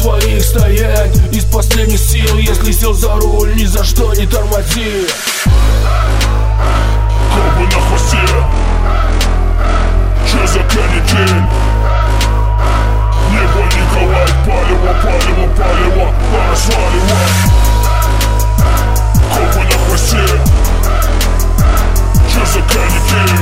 своих стоять из последних сил. Если сел за руль, ни за что не тормози. Кобы на хвосте, че за канитель? Небо не ковать, палево, палево, палево, пора сваливать. Кобы на хвосте, че за канитель?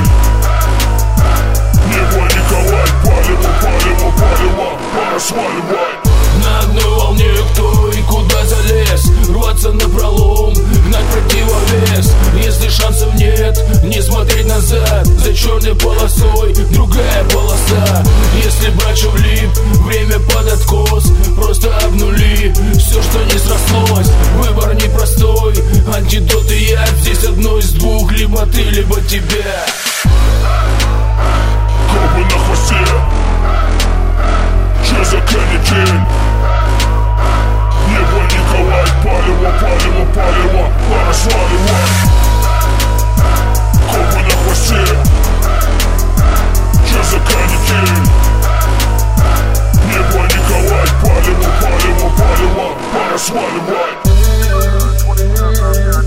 Небо не ковать, палево, палево, палево, пора сваливать. На одной волне кто и куда залез, рваться напролом, гнать противовес. Если шансов нет, не смотреть назад. За черной полосой другая полоса. Если брать влип, время под откос. Просто обнули все, что не срослось. Выбор непростой, антидот и яд. Здесь одно из двух, либо ты, либо тебя. Кобы на хвосте, че за канитель? Небо не ковать, палево, палево, палево, пора сваливать. Кобы на хвосте, че за канитель? Небо не ковать, палево, палево, палево, пора сваливать.